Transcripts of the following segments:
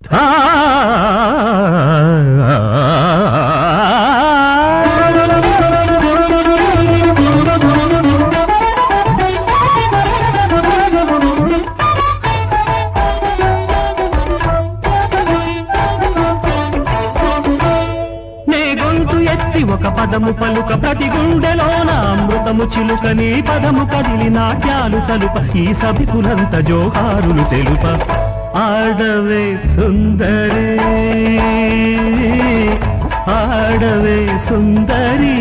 ఒక పదము పలుక ప్రతి గుండెలోన అమృతము చిలుక నీ పదము కదిలి నాట్యాలు సలుప ఈ సభికులంత జోహారులు తెలుప ఆడవే సుందరి ఆడవే సుందరి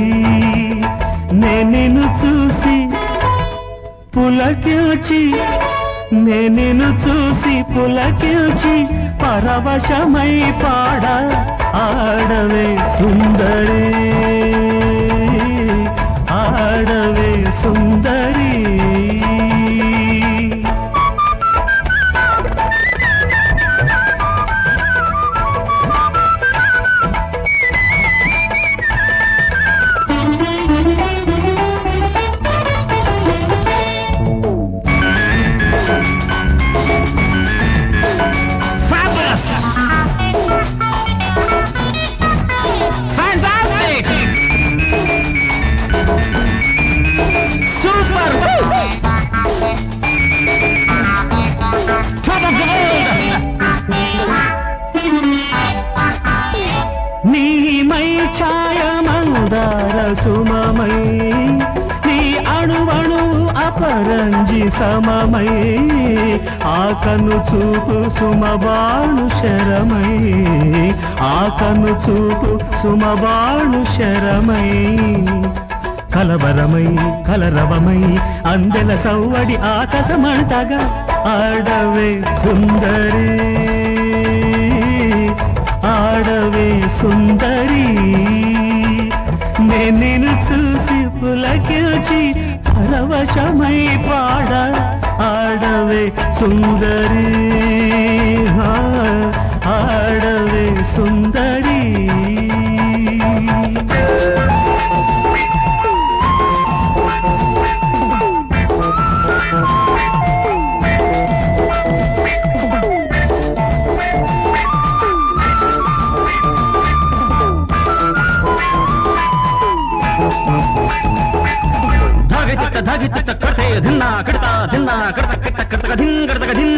నిన్ను చూసి పులకిల్చి నిన్ను చూసి పులకిల్చి పరవశమై పాడ ఆడవే సుందరి ఆడవే సుందరి నీమై ఛాయమందార సుమమై నీ అణువణు అపరంజి సమమై ఆకను చూపు సుమబాణు శరమై ఆకను చూపు సుమబాణు శరమై కలవరమై కలరవమై అందెల సవ్వడి ఆకాశమంటగా ఆడవే సుందరి ఆడవే సుందరి నిన్ను చూసి పులకిల్చి పరవశమై పాడ ఆడవే సుందరి ఆడవే సుందరి धागे चित्त करते धिन्ना करता करता करता धिन करता धिन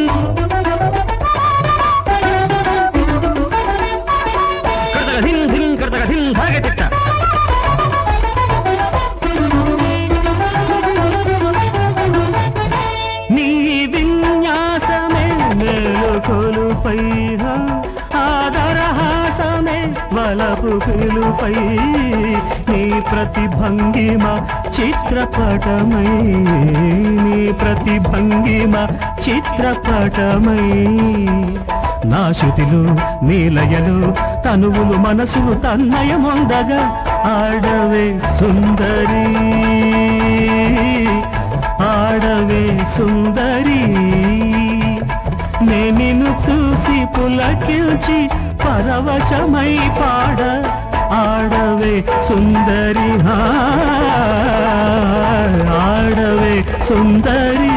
करता धिन धिन करता धिन धागे चित्त నీ విన్యాసమే మేలుకొలుపై ఆదరహాసమే వలపు పిలుపై నీ ప్రతిభంగిమ చిత్రపటమై నీ ప్రతిభంగిమ చిత్రపటమై నా శృతిలు నీలయలు తనువులు మనసులు తన్నయమొందగా ఆడవే సుందరి ఆడవే సుందరి నిన్ను చూసి పులకిల్చి పరవశమై పాడ ఆడవే సుందరి ఆడవే సుందరి